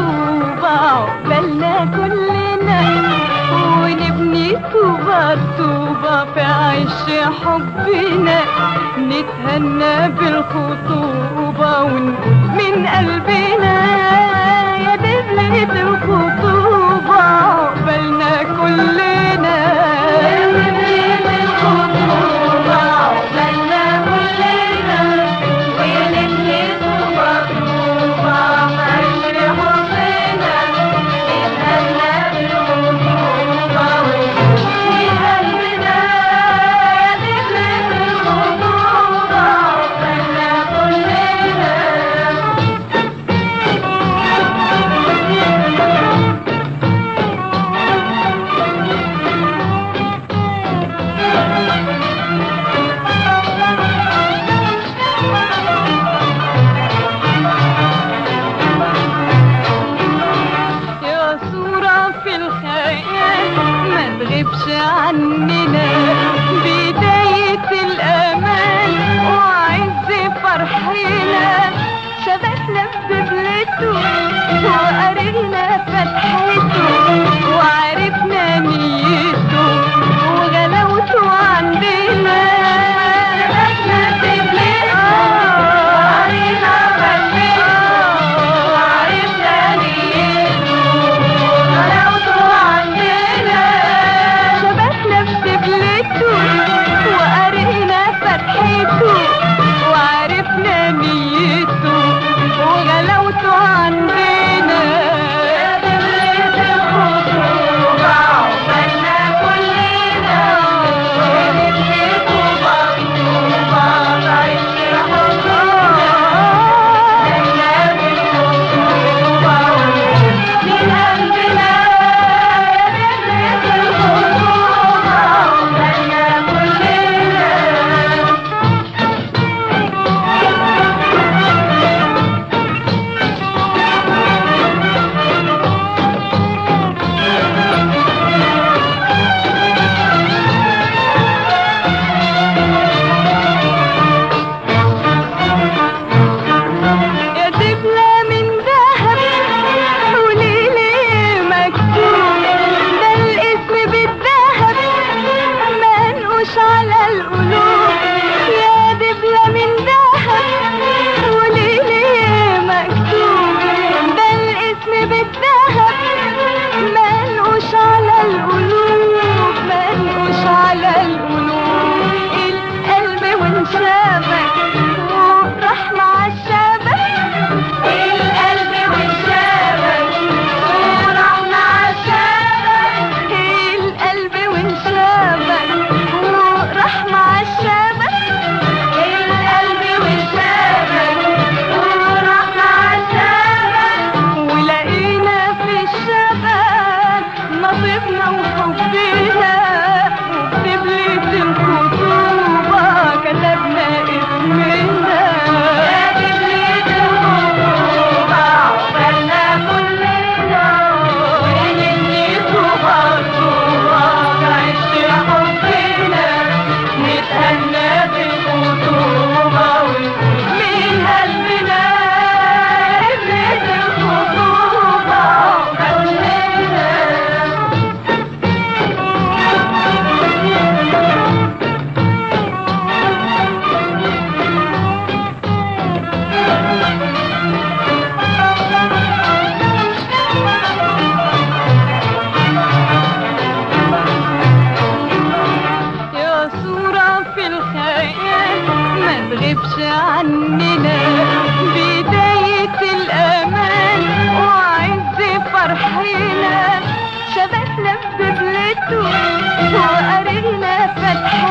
طوبة عقبالنا كلنا، ونبني طوبة طوبة في عش حبنا، نتهنى بالخطوبة ونقول من قلبنا يا دبلة الخطوبة عقبالنا كلنا، يا دبلة الخطوبة عقبالنا كلنا، ونبني طوبة طوبة في عش حبنا، نتهنى بالخطوبة ونقول من قلبنا يا دبلة الخطوبة عقبالنا كلنا. يا صورة في الخيال ما تغيبش عننا، بداية الأمان وعز فرحنا، شبكنا بدبلته وقرينا فتحته، وعرفنا نيته وغلاوته عندنا، شبكنا بدبلته وقرينا فتحته، وعرفنا نيته وغلاوته عندنا، شبكنا بدبلته وقرينا فتحته، وعرفنا نيته وغلاوته عندنا، يا دبلة الخطوبة عقبالنا كلنا، ونبني طوبة طوبة في عش حبنا، نتهنى بالخطوبة ونقول من قلبنا يا دبلة الخطوبة عقبالنا كلنا. يا دبلة من ذهب وليلي مكتوب، ده الاسم بالذهب منقوش على القلوب، يا دبلة من ذهب وليلي مكتوب، ده الاسم بالذهب منقوش على القلوب، منقوش على القلوب، القلب وانشابك وراح مع الشبك، القلب وانشابك وراح مع الشبك، القلب وانشابك وراح مع الشبك، القلب وانشابك وراح مع الشبك، ولقينا في الشبك نصيبنا وحبنا، وبدبلة الخطوبة كتبنا اسمنا، يا دبلة الخطوبة عقبالنا كلنا، ونبني طوبة طوبة في عش حبنا، نتهنى بالخطوبة ونقول من قلبنا يا دبلة الخطوبة عقبالنا. يا صورة في الخيال ما تغيبش عننا، بداية الأمان وعز فرحنا، شبكنا بدبلته وقرينا فتحته،